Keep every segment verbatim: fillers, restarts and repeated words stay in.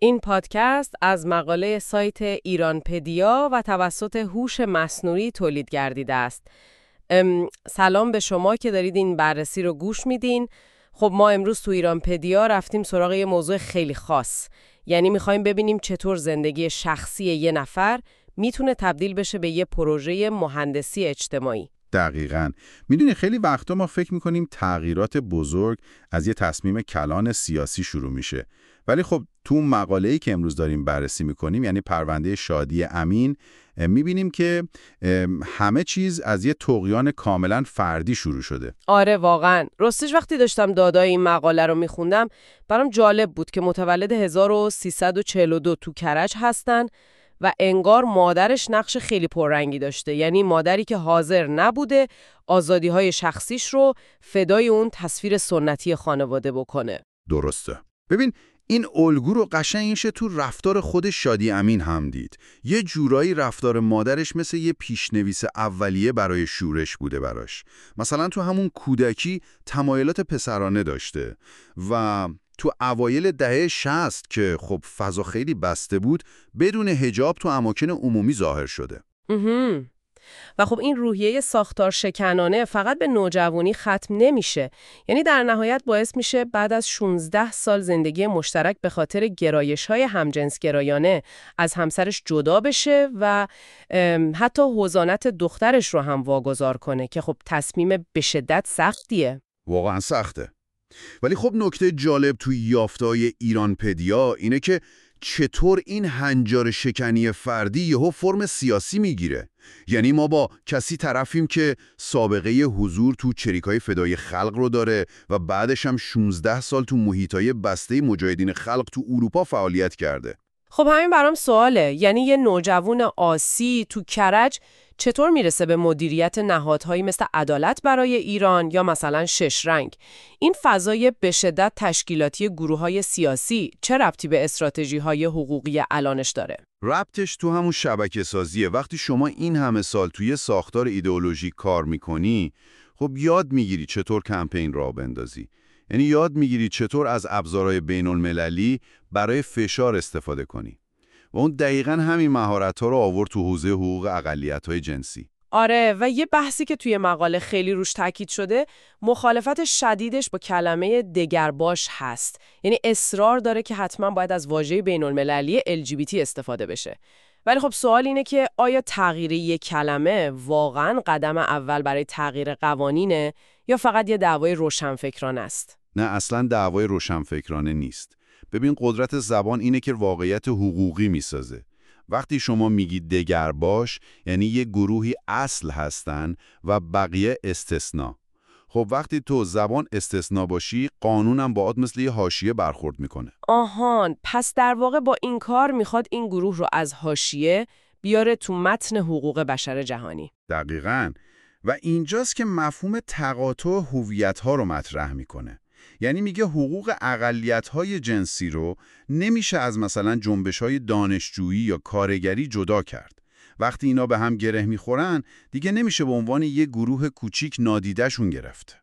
این پادکست از مقاله سایت ایرانپدیا و توسط هوش مصنوعی تولید گردیده است. سلام به شما که دارید این بررسی رو گوش میدین. خب ما امروز تو ایرانپدیا رفتیم سراغ یه موضوع خیلی خاص. یعنی میخوایم ببینیم چطور زندگی شخصی یه نفر میتونه تبدیل بشه به یه پروژه مهندسی اجتماعی. دقیقاً. میدونی خیلی وقتا ما فکر میکنیم تغییرات بزرگ از یه تصمیم کلان سیاسی شروع میشه. ولی خب تو مقاله‌ای که امروز داریم بررسی میکنیم، یعنی پرونده شادی امین، میبینیم که همه چیز از یه طغیان کاملاً فردی شروع شده. آره واقعاً. راستش وقتی داشتم دادای این مقاله رو میخوندم برام جالب بود که متولد هزار و سیصد و چهل و دو تو کرج هستن و انگار مادرش نقش خیلی پررنگی داشته. یعنی مادری که حاضر نبوده آزادی‌های شخصیش رو فدای اون تصویر سنتی خانواده بکنه. درسته. ببین این الگو رو قشنگ میشه تو رفتار خود شادی امین هم دید. یه جورایی رفتار مادرش مثل یه پیشنویس اولیه برای شورش بوده براش. مثلا تو همون کودکی تمایلات پسرانه داشته و تو اوایل دهه شصت که خب فضا خیلی بسته بود، بدون حجاب تو اماکن عمومی ظاهر شده. اهم. و خب این روحیه ساختار شکنانه فقط به نوجوانی ختم نمیشه. یعنی در نهایت باعث میشه بعد از شانزده سال زندگی مشترک به خاطر گرایش‌های همجنسگرایانه از همسرش جدا بشه و حتی حضانت دخترش رو هم واگذار کنه که خب تصمیم به شدت سختیه. واقعا سخته. ولی خب نکته جالب توی یافته‌های ایرانپدیا اینه که چطور این هنجار شکنی فردی یهو فرم سیاسی میگیره. یعنی ما با کسی طرفیم که سابقه حضور تو چریکای فدای خلق رو داره و بعدش هم شانزده سال تو محیطای بسته مجاهدین خلق تو اروپا فعالیت کرده. خب همین برام سواله. یعنی یه نوجوان آسی تو کرج چطور میرسه به مدیریت نهادهایی مثل عدالت برای ایران یا مثلا شش رنگ؟ این فضای به شدت تشکیلاتی گروه‌های سیاسی چه ربطی به استراتژی‌های حقوقی الانش داره؟ ربطش تو همون شبکه سازیه. وقتی شما این همه سال توی ساختار ایدئولوژیک کار میکنی، خب یاد میگیری چطور کمپین راه بندازی. یعنی یاد میگیری چطور از ابزارهای بین‌المللی برای فشار استفاده کنی. و اون دقیقاً همین مهارت‌ها رو آورد تو حوزه حقوق اقلیت‌های جنسی. آره، و یه بحثی که توی مقاله خیلی روش تاکید شده مخالفت شدیدش با کلمه دگرباش هست. یعنی اصرار داره که حتما باید از واژه بین‌المللی ال جی بی تی استفاده بشه. ولی خب سوال اینه که آیا تغییر یک کلمه واقعاً قدم اول برای تغییر قوانینه یا فقط یه دعوای روشنفکرانه است؟ نه، اصلاً دعوای روشنفکرانه نیست. ببین قدرت زبان اینه که واقعیت حقوقی میسازه. وقتی شما میگید دگرباش یعنی یه گروهی اصل هستن و بقیه استثنا. خب وقتی تو زبان استثنا باشی، قانونم باهات مثل یه حاشیه برخورد میکنه. آهان، پس در واقع با این کار میخواد این گروه رو از حاشیه بیاره تو متن حقوق بشر جهانی. دقیقاً. و اینجاست که مفهوم تقاطع هویت‌ها رو مطرح میکنه. یعنی میگه حقوق اقلیت‌های جنسی رو نمیشه از مثلا جنبش‌های دانشجویی یا کارگری جدا کرد. وقتی اینا به هم گره میخورن، دیگه نمیشه به عنوان یه گروه کوچیک نادیده‌شون گرفت.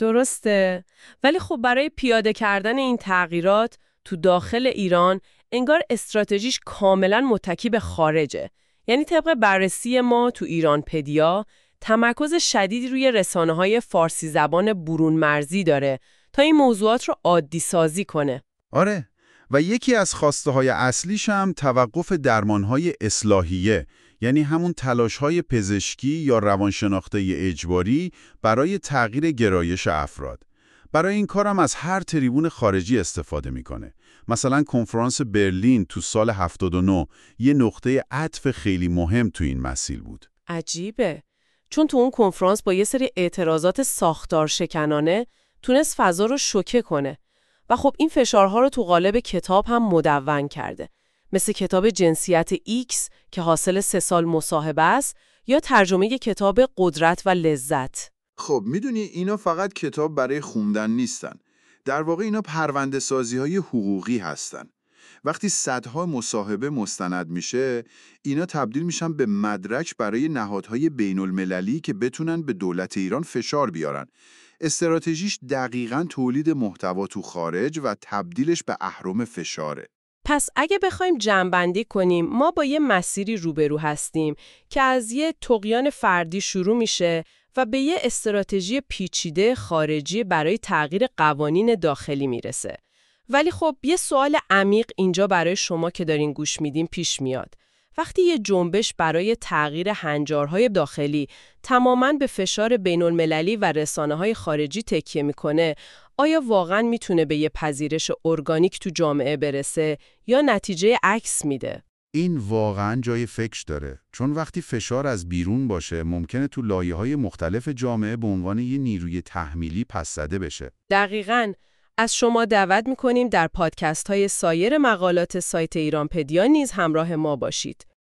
درسته. ولی خب برای پیاده کردن این تغییرات تو داخل ایران انگار استراتژیش کاملا متکی به خارجه. یعنی طبق بررسی ما تو ایرانپدیا تمرکز شدیدی روی رسانه‌های فارسی زبان برون مرزی داره تا این موضوعات رو عادی سازی کنه. آره، و یکی از خواسته های اصلیش هم توقف درمانهای اصلاحیه، یعنی همون تلاشهای پزشکی یا روانشناخته اجباری برای تغییر گرایش افراد. برای این کارم از هر تریبون خارجی استفاده میکنه. مثلا کنفرانس برلین تو سال هفتاد و نه یه نقطه عطف خیلی مهم تو این مسیر بود. عجیبه. چون تو اون کنفرانس با یه سری اعتراضات ساختار شکنانه تونست فضا رو شوکه کنه. و خب این فشارها رو تو قالب کتاب هم مدون کرده. مثل کتاب جنسیت ایکس که حاصل سه سال مصاحبه است یا ترجمه کتاب قدرت و لذت. خب میدونی اینا فقط کتاب برای خوندن نیستن. در واقع اینا پرونده سازی های حقوقی هستن. وقتی صدها مصاحبه مستند میشه، اینا تبدیل میشن به مدرک برای نهادهای بین المللی که بتونن به دولت ایران فشار بیارن. استراتژیش دقیقاً تولید محتوا تو خارج و تبدیلش به اهرم فشاره. پس اگه بخوایم جمع‌بندی کنیم، ما با یه مسیری روبرو هستیم که از یه طغیان فردی شروع میشه و به یه استراتژی پیچیده خارجی برای تغییر قوانین داخلی میرسه. ولی خب یه سوال عمیق اینجا برای شما که دارین گوش میدین پیش میاد. وقتی یه جنبش برای تغییر هنجارهای داخلی تماماً به فشار بین‌المللی و رسانه‌های خارجی تکیه میکنه، آیا واقعاً میتونه به یه پذیرش ارگانیک تو جامعه برسه یا نتیجه عکس میده؟ این واقعاً جای فکر داره، چون وقتی فشار از بیرون باشه ممکنه تو لایه‌های مختلف جامعه به عنوان یه نیروی تحمیلی پس زده بشه. دقیقاً. از شما دعوت میکنیم در پادکست های سایر مقالات سایت ایرانپدیا نیز همراه ما باشید.